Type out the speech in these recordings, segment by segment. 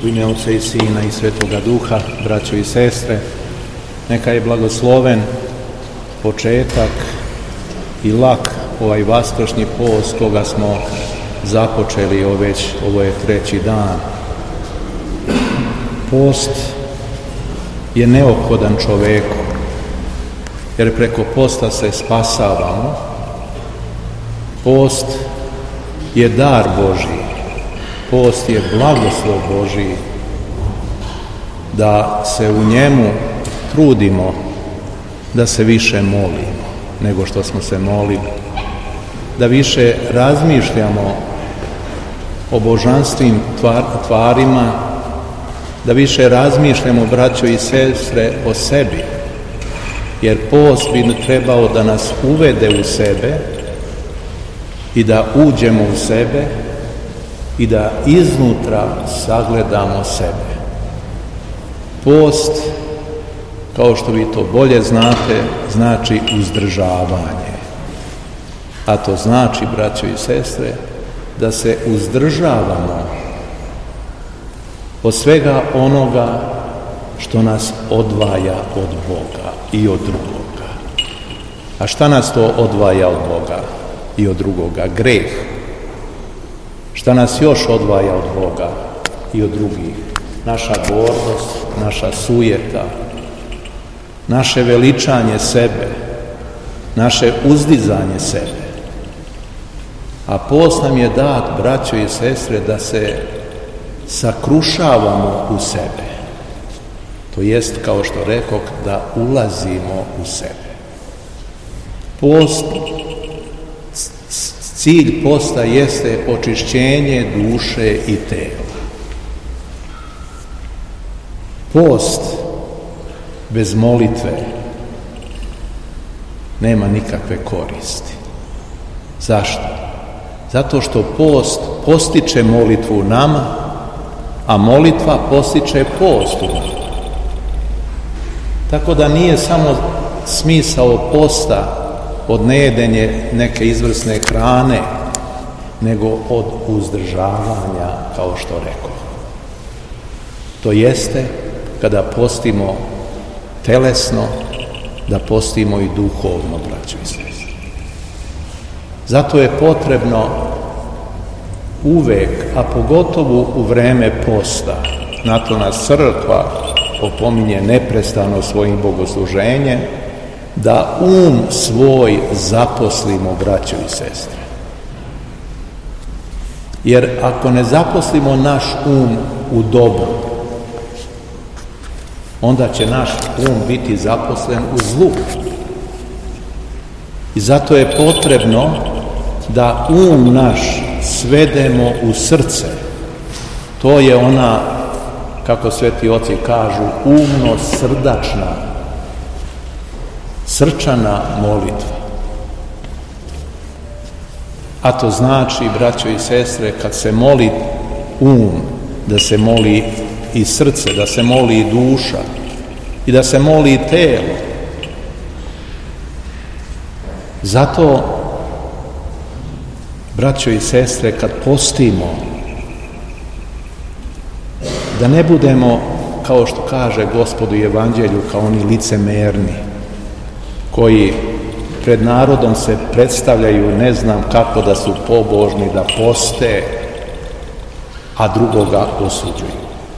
U ime Oca i Sina i Svetoga Duha, braćo i sestre, neka je blagosloven početak i lak ovaj vaskršnji post koga smo započeli ovo je 3. dan. Post je neophodan čoveku, jer preko posta se spasavamo. Post je dar Božji, post je blagoslov Božji, da se u njemu trudimo da se više molimo nego što smo se molili, da više razmišljamo o božanstvim tvarima, da više razmišljamo, braćo i sestre, o sebi, jer post bi trebao da nas uvede u sebe i da uđemo u sebe i da iznutra sagledamo sebe. Post, kao što vi to bolje znate, znači uzdržavanje. A to znači, braćo i sestre, da se uzdržavamo od svega onoga što nas odvaja od Boga i od drugoga. A šta nas to odvaja od Boga i od drugoga? Greh. Šta nas još odvaja od Boga i od drugih? Naša gordost, naša sujeta, naše veličanje sebe, naše uzdizanje sebe. A post nam je dat, braćo i sestre, da se sakrušavamo u sebe. To jest, kao što rekoh, da ulazimo u sebe. Post, cilj posta jeste očišćenje duše i tela. Post bez molitve nema nikakve koristi. Zašto? Zato što post postiče molitvu u nama, a molitva postiče post u nama. Tako da nije samo smisao posta od nejedenje neke izvrsne hrane, nego od uzdržavanja, kao što rekoh. To jeste, kada postimo telesno, da postimo i duhovno, braćo i sestre. Zato je potrebno uvek, a pogotovo u vreme posta, na to nas crkva opominje neprestano svojim bogosluženjem, da svoj zaposlimo, braćo i sestre. Jer ako ne zaposlimo naš u dobro, onda će naš biti zaposlen u zlu. I zato je potrebno da naš svedemo u srce. To je ona, kako sveti oci kažu, srčana molitva. A to znači, braćo i sestre, kad se moli da se moli i srce, da se moli i duša i da se moli i telo. Zato, braćo i sestre, kad postimo, da ne budemo, kao što kaže Gospod u Evanđelju, kao oni licemerni, koji pred narodom se predstavljaju, ne znam kako, da su pobožni, da poste, a drugoga osuđuju.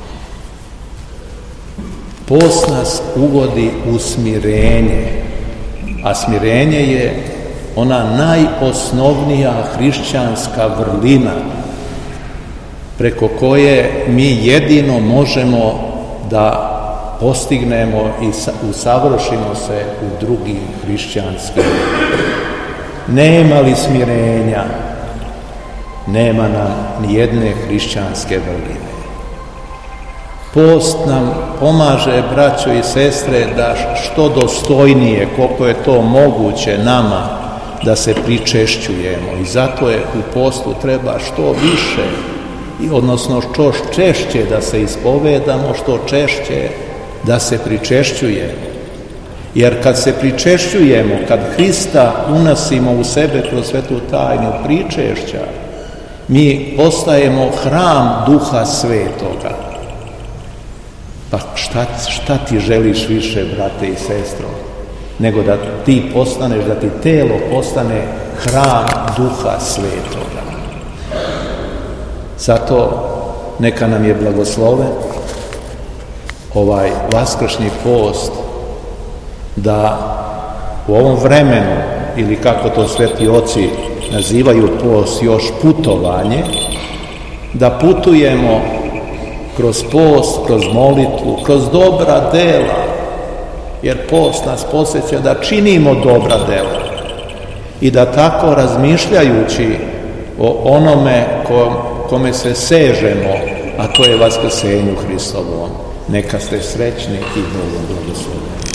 Post nas uvodi u smirenje, a smirenje je ona najosnovnija hrišćanska vrlina preko koje mi jedino možemo da postignemo i usavršimo se u drugim hrišćanskim. Nema li smirenja, nema nam ni jedne hrišćanske vrline. Post nam pomaže, braćo i sestre, da što dostojnije, koliko je to moguće nama, da se pričešćujemo. I zato je u postu treba što više, odnosno što češće da se ispovedamo, što češće da se pričešćujemo. Jer kad se pričešćujemo, kad Hrista unosimo u sebe kroz svetu tajnu pričešća, mi postajemo hram Duha Svetoga. Pa šta ti želiš više, brate i sestro, nego da ti postaneš, da ti telo postane hram Duha Svetoga. Zato neka nam je blagosloven ovaj vaskršnji post, da u ovom vremenu, ili kako to sveti oci nazivaju post, još putovanje, da putujemo kroz post, kroz molitvu, kroz dobra dela, jer post nas podsjeća da činimo dobra dela i da tako razmišljajući o onome kome se sežemo, a to je vaskrsenju Hristovom. Neka ste srećni i Bogom blagosloveni.